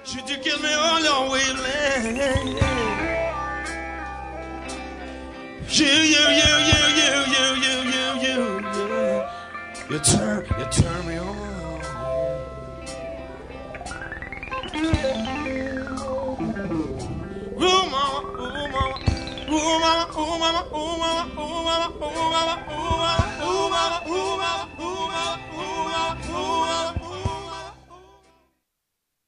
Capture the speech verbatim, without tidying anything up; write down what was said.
Should you kiss me all your wavelength? You, you, you, you, you, you, you, you, you, you. You turn, you turn me on. Ooh, mama, ooh, mama, ooh, mama, ooh, mama, ooh, mama, ooh, mama, ooh, mama.